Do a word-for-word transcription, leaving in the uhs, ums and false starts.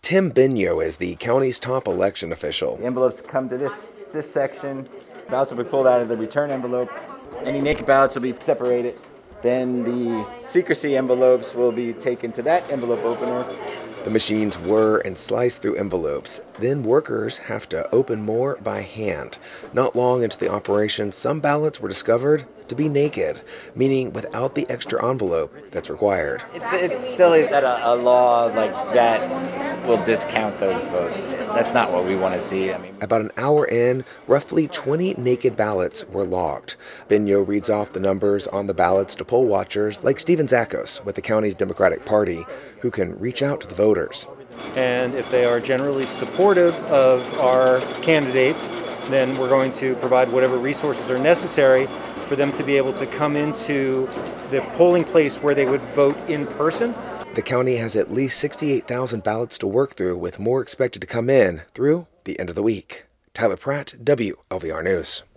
Tim Benyo is the county's top election official. The envelopes come to this this section. Ballots will be pulled out of the return envelope. Any naked ballots will be separated. Then the secrecy envelopes will be taken to that envelope opener. The machines whir and slice through envelopes. Then workers have to open more by hand. Not long into the operation, some ballots were discovered to be naked, meaning without the extra envelope that's required. It's it's silly that a, a law like that will discount those votes. That's not what we want to see. I mean, About an hour in, roughly twenty naked ballots were logged. Benyo reads off the numbers on the ballots to poll watchers like Steven Zakos with the county's Democratic Party, who can reach out to the voters. And if they are generally supportive of our candidates, then we're going to provide whatever resources are necessary for them to be able to come into the polling place where they would vote in person. The county has at least sixty-eight thousand ballots to work through, with more expected to come in through the end of the week. Tyler Pratt, W L V R News.